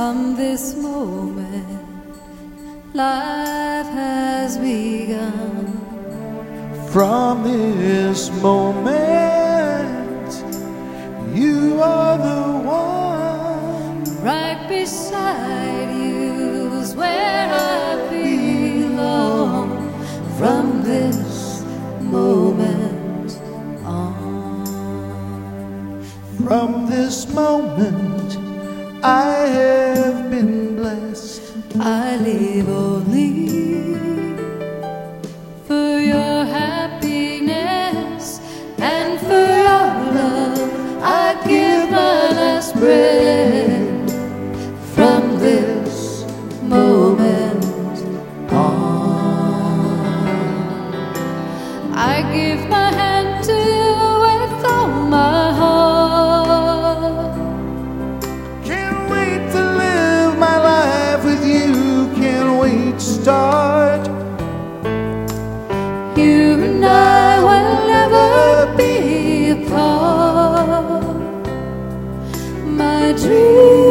From this moment, life has begun. From this moment, you are the one. Right beside you's where I belong. From this moment on. From this moment, I have been blessed. I live only for your happiness and for your love. I give my last breath. From this moment on, I give my hand to you with all my heart. Can't wait to live my life with you. Can't wait to start. You and I will never be apart. My dream